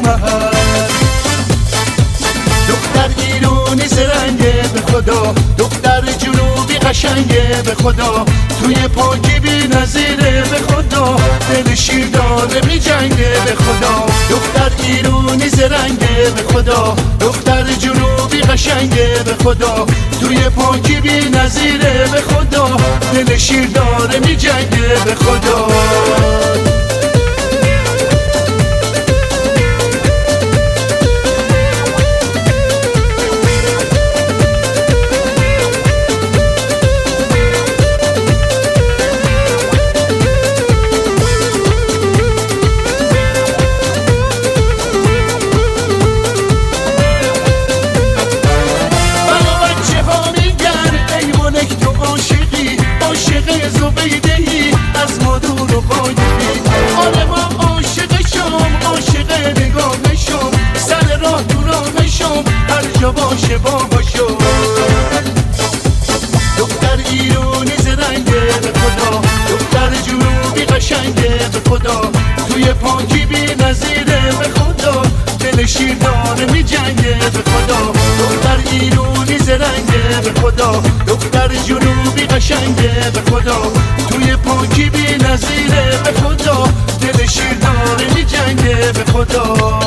محل. دختر ایرانی زرنگه به خدا، دختر جنوبی قشنگه به خدا، توی پاکی بی نظیره به خدا، دل شیر داره می جنگه به خدا. دختر ایرانی زرنگه به خدا، دختر جنوبی قشنگه به خدا، توی پاکی بی نظیره به خدا، دل شیر داره می جنگه به خدا. باشه باهاشو دختر ایرانی زرنگه به خدا، دختر جنوبی قشنگه به خدا، توی پاکی بی نظیره به خدا، دل شیر داره می جنگه به خدا. دختر ایرانی زرنگه به خدا، دختر جنوبی قشنگه به خدا، توی پاکی بی نظیره به خدا، دل شیر داره می جنگه به خدا.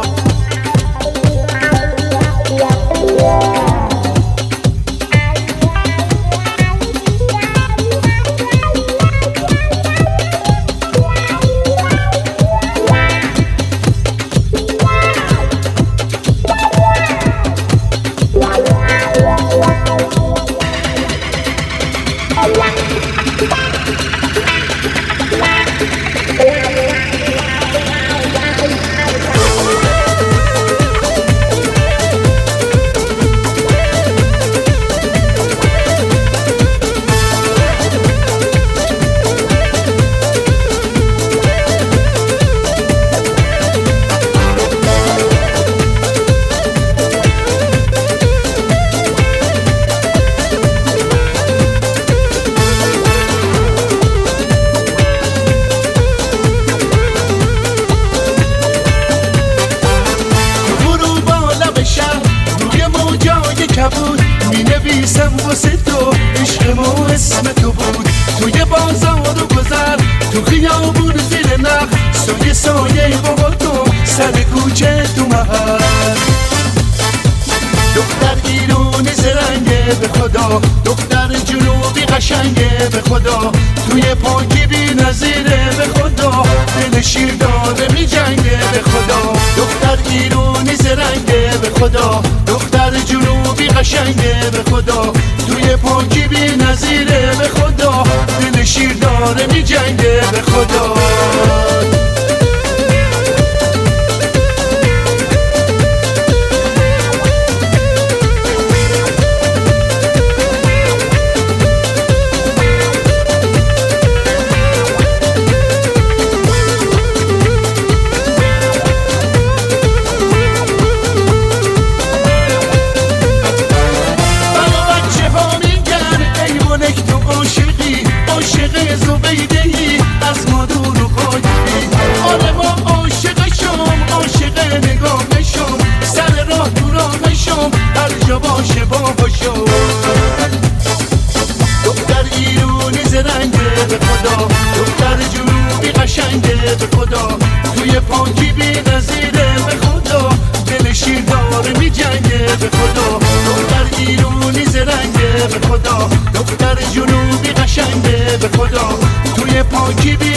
می نویسم واسه تو عشق ما اسم تو بود، توی بازار و گذر تو خیابون زیر نخ، سایه سایه بابا تو سر کوچه تو محل. دختر ایرانی زرنگه به خدا، دختر جنوبی قشنگه به خدا، توی پاکی بی نظیره به خدا، دل شیر داره می جنگه به خدا. دختر ایرانی زرنگه به خدا، دختر جنوبی قشنگه به خدا، توی پاکی بی نظیره به خدا، دل شیر داره می جنگه به خدا. باشه باهاشو دختر ایرانی زرنگه به خدا، دختر جنوبی قشنگه به خدا، توی پاکی بی نظیره به خدا، دل شیر داره می جنگه به خدا. دختر ایرانی زرنگه به خدا، دختر جنوبی قشنگه به خدا، توی پاکی بی